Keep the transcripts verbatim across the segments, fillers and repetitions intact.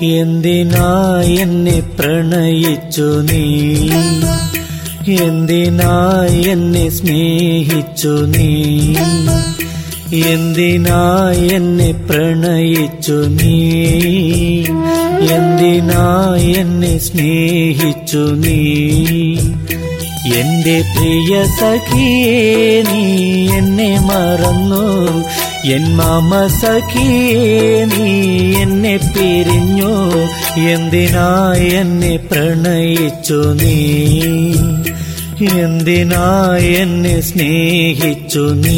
എന്തിനായി എന്നെ പ്രണയിച്ചു നീ, എന്തിനായി എന്നെ സ്നേഹിച്ചു നീ, എന്തിനായി എന്നെ പ്രണയിച്ചു നീ, എന്തിനായി എന്നെ സ്നേഹിച്ചു നീ. എന്റെ പ്രിയ സഖിയേ നീ എന്നെ മറന്നു, എൻ മാമ സഖിയേ നീ എന്നെ പിരിഞ്ഞു. എന്തിനായി എന്നെ പ്രണയിച്ചു നീ, എന്തിനായി എന്നെ സ്നേഹിച്ചു നീ.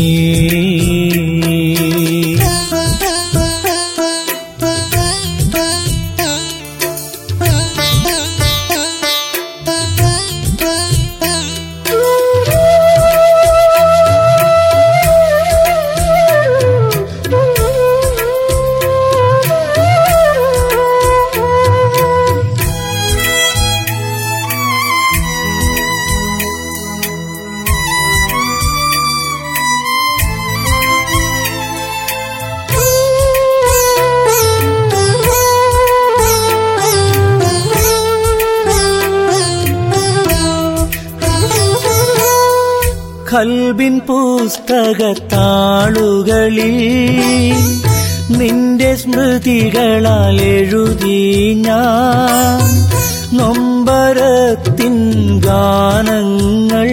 ഖൽബിൻ പുസ്തകത്താളുകളിൽ നിന്റെ സ്മൃതികളാൽ എഴുതി ഞാൻ നൊമ്പരത്തിൻ ഗാനങ്ങൾ,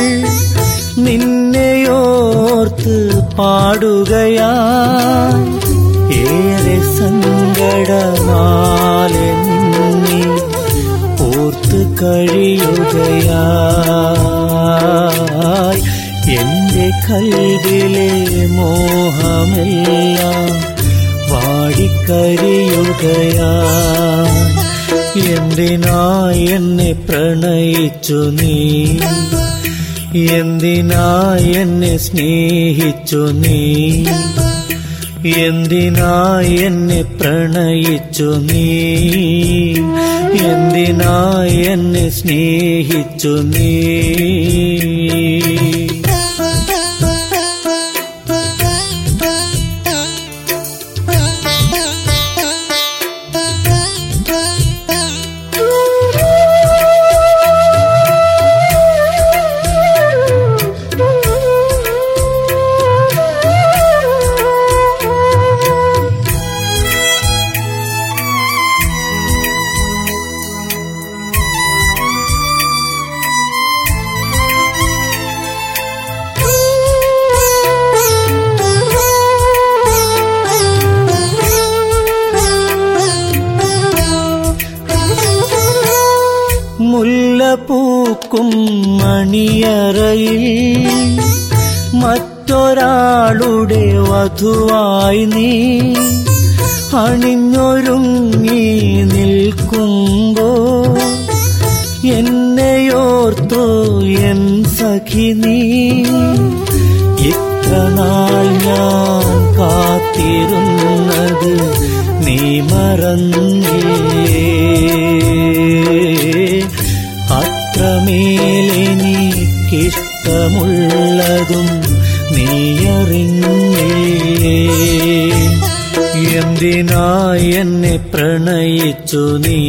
നിന്നെയോർത്ത് പാടുകയായി ഏറെ സങ്കടമാലെ നിന്നെ ഓർത്ത് കഴിയുകയായി. എന്റെ ഖൽബിലെ മോഹമെല്ലാം വാടിക്കരിയുകയായി. എന്തിനായി എന്നെ പ്രണയിച്ചു നീ, എന്തിനായി എന്നെ സ്നേഹിച്ചു നീ, എന്തിനായി എന്നെ പ്രണയിച്ചു നീ, എന്തിനായി എന്നെ സ്നേഹിച്ചു നീ. മുല്ലപ്പൂക്കും മണിയറയിൽ മറ്റൊരാളുടെ വധുവായി നീ അണിഞ്ഞൊരുങ്ങി നിൽക്കുമ്പോ എന്നെയോർത്തോ എൻ സഖി നീ. ഇത്ര നാൾ ഞാൻ കാത്തിരുന്നത് നീ മറന്നില്ലേ, അത്രമേലെനിക്കിഷ്ടമുള്ളതും നീ അറിഞ്ഞില്ലേ. എന്തിനായി എന്നെ പ്രണയിച്ചു നീ,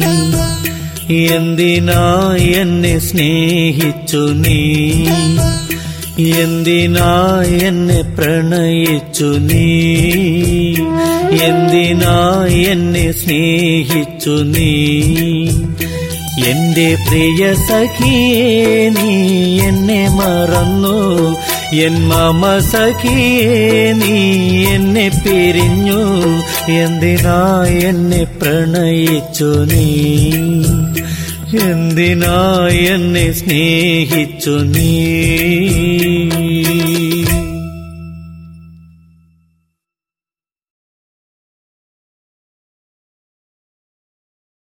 എന്തിനായി എന്നെ സ്നേഹിച്ചു നീ, എന്തിനായി എന്നെ പ്രണയിച്ചു നീ, എന്തിനായി എന്നെ സ്നേഹിച്ചു നീ. എന്റെ പ്രിയ സഖിയേ നീ എന്നെ മറന്നു, എൻ മാമ സഖിയേ നീ എന്നെ പിരിഞ്ഞു. എന്തിനായി എന്നെ പ്രണയിച്ചു നീ, എന്തിനായി എന്നെ സ്നേഹിച്ചു നീ.